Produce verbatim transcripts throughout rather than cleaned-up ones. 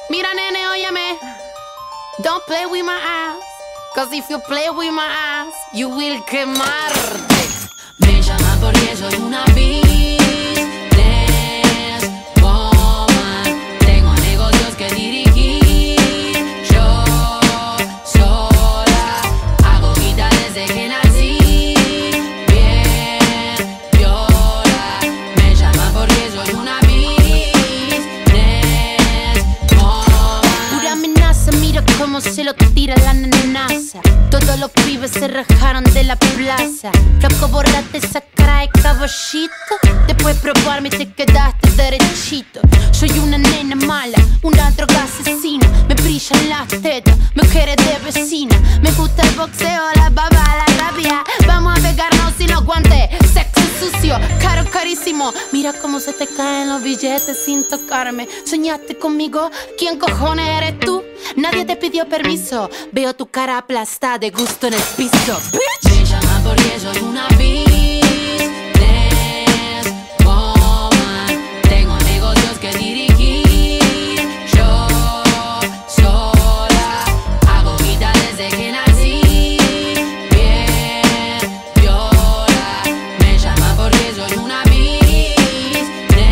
Mira, nene, óyeme. Don't play with my ass. Cause if you play with my ass, you will quemarte. Me llama porque soy una business woman. Tengo negocios que dirigir yo sola. Hago guita desde que nací. Bien viola. Me llama porque soy una business woman. Pura amenaza, mira cómo se lo tira la nenaza. Todos los pibes se rajaron de la plaza. Loco, borrate esa cara de caballito. Después de probarme te quedaste derechito. Soy una nena mala, una droga asesina. Me brillan las tetas, mujeres de vecina. Me gusta el boxeo, la baba, la rabia. Vamos a pegarnos sin aguante. Sexo sucio, caro, carísimo. Mira cómo se te caen los billetes sin tocarme. ¿Soñaste conmigo? ¿Quién cojones eres tú? Nadie te pidió permiso. Veo tu cara aplastada de gusto en el piso. Bitch. Me llama porque soy una business woman. Tengo negocios que dirigir yo sola. Hago guita desde que nací. Bien viola. Me llama porque soy una business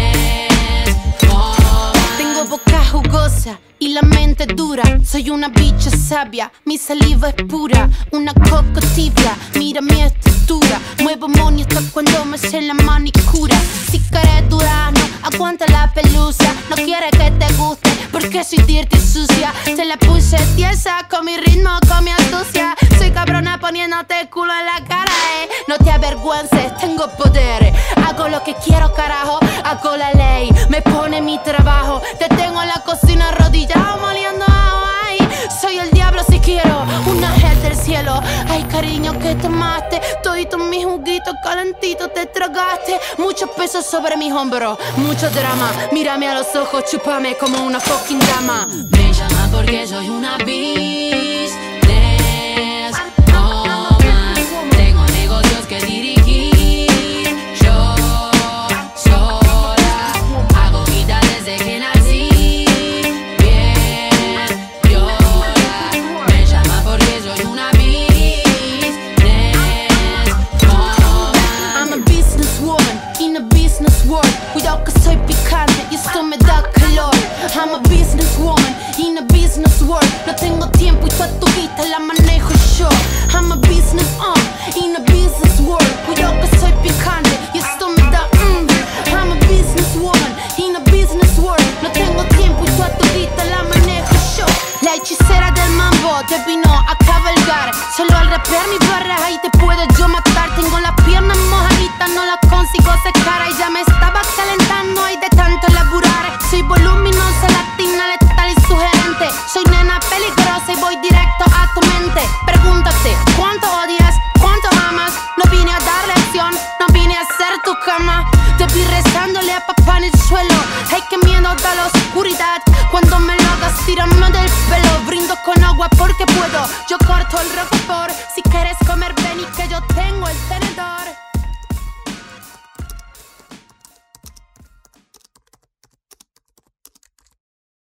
woman. Tengo boca jugosa y la mente dura. Soy una bicha sabia, mi saliva es pura. Una coco tibia, mira mi estatura. Muevo money hasta cuando me sé la manicura. Si quieres durazno, aguanta la pelusa. No quiere que te guste, porque soy dirty y sucia. Te la puse tiesa, con mi ritmo, con mi astucia. Soy cabrona poniéndote culo en la cara, eh. No te avergüences, tengo poder. Hago lo que quiero, carajo, hago la ley. Me pone mi trabajo, te tengo en la cocina arrodillado, moliendo agua. Ay, soy el diablo si quiero, un ángel del cielo. Ay, cariño, que tomaste todito mi juguito calentito te tragaste. Mucho peso sobre mis hombros, mucho drama. Mírame a los ojos, chúpame como una fucking dama. Me llama porque soy una business woman. Tengo negocios que dirigir yo sola. Hago guita desde que nací. Bien viola. Me llama porque soy una business woman. I'm a businesswoman in a business world. Cuidado que soy picante y esto me da calor. I'm a businesswoman in a business world. No tengo tiempo y toda tu vida la manejo yo. I'm a business um, in a business world. Cuidado que soy picante y esto me da mm. I'm a businesswoman in a business world. No tengo tiempo y toda tu vida la manejo yo. La hechicera del mambo te vino a cabalgar. Solo al rapear mi barra ahí te puedo yo matar. Tengo las piernas mojaditas, no las consigo secar. Y ya me estaba calentando ahí de tanto laburar. Soy voluminosa, latina, letal y sugerente. Soy nena peligrosa y voy directo a tu mente. Pregúntate, ¿cuánto odias? ¿Cuánto amas? No vine a dar lección, no vine a hacer tu cama. Te vi rezándole a papá en el suelo. Ay, qué miedo da la oscuridad. Cuando me lo hagas, tírame del pelo. Brindo con agua porque puedo. Yo con